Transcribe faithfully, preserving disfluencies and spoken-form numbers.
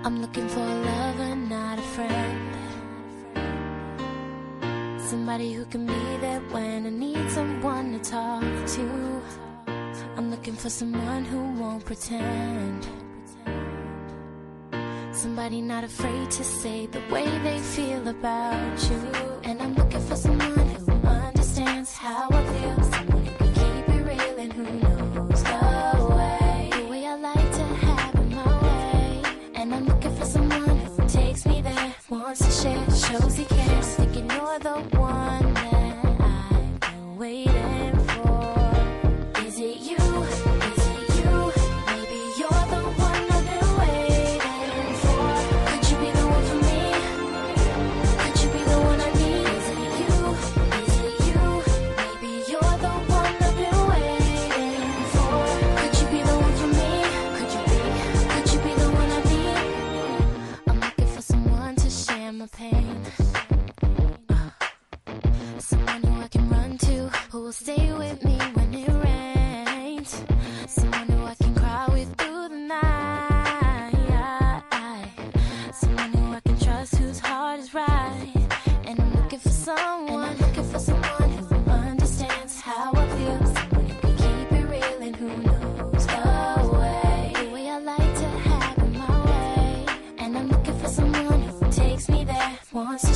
I'm looking for a lover, not a friend. Somebody who can be there when I need someone to talk to. I'm looking for someone who won't pretend. Somebody not afraid to say the way they feel about you. And I'm looking for someone who understands how I feel. Someone who can keep it real and who knows the way. The way I like to have it my way. And I'm looking for someone who takes me there, wants to share, shows he cares. Thinking you're the one that I've been waiting for. Is it you? Is it you? Maybe you're the one I've been waiting for. Could you be the one for me? Could you be the one I need? Is it you? Is it you? Maybe you're the one I've been waiting for. Could you be the one for me? Could you be? Could you be the one I need? I'm looking for someone to share my pain. Uh, someone who I can run to, who will stay with me when it rains. Someone who I can cry with through the night. Someone who I can trust, whose heart is right. And I'm looking for someone, and I'm looking for someone who understands how I feel. Someone who can keep it real and who knows the way. The way I like to have it my way. And I'm looking for someone who takes me there, wants